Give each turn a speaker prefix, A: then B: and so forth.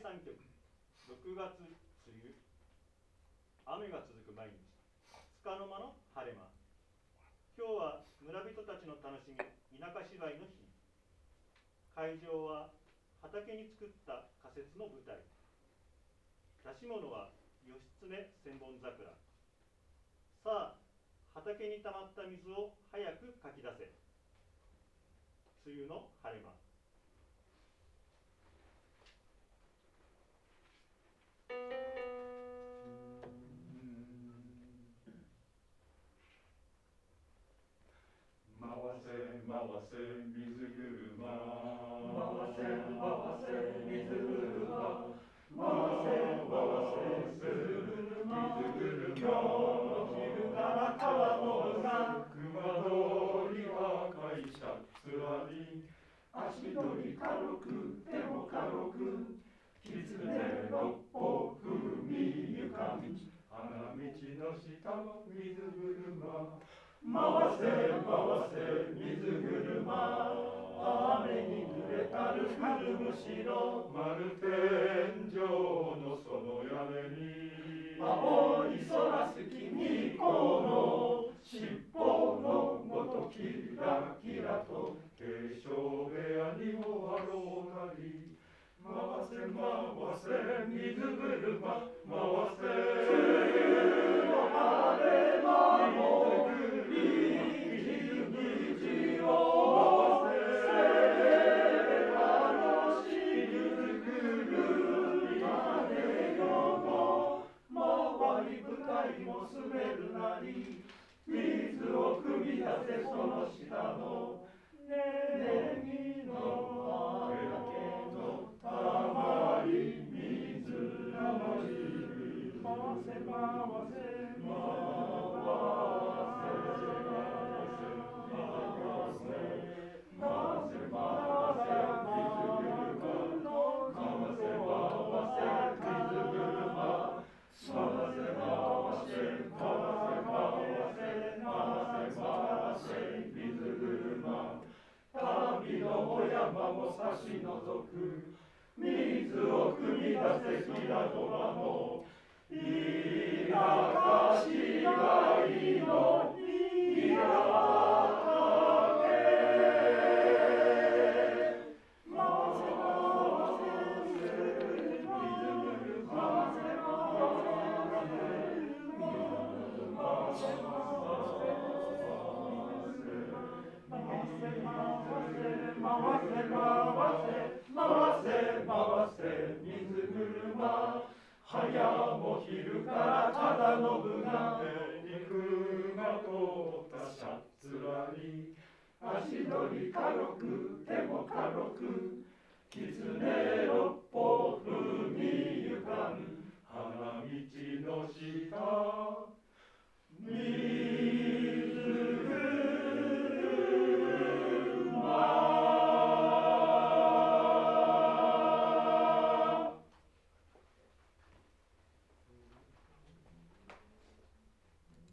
A: 3曲、6月梅雨、雨が続く毎日、束の間の晴れ間。今日は村人たちの楽しみ、田舎芝居の日。会場は畑に作った仮設の舞台。出し物は義経千本桜。さあ、畑に溜まった水を早くかき出せ。梅雨の晴れ間。
B: 回せ回せ水車、
C: 回せ回せ水車、
B: 回せ
C: 回せ水車、
B: 今日
C: の昼から川の裏、
B: 熊通り赤いシャツらに
C: 足取り軽く手も軽く、狐六歩踏みゆかみ、
B: 花道の下の水車、
C: 回せ回せ水車、雨に濡れたる春むしろ、
B: 丸天井のその屋根に
C: 青い空すきにこの尻尾のごとキラキラと、
B: 継承部屋にもあろうなり、回せ回せ水車、回せ
C: の晴れ間もいい虹を回せ、楽しゆく屋根よの回り舞台も滑るなり、水を汲み出せその下のネギの畑のたまり水の汁、回せ回せ回せ旅のお山も差し除く、水を汲み出せ平戸間の田舎芝居の水車、早も昼から忠信が
B: 肉が通ったシャツらに
C: 足取り軽く手も軽く、狐六歩踏みゆかん、
B: 花道の下
C: 水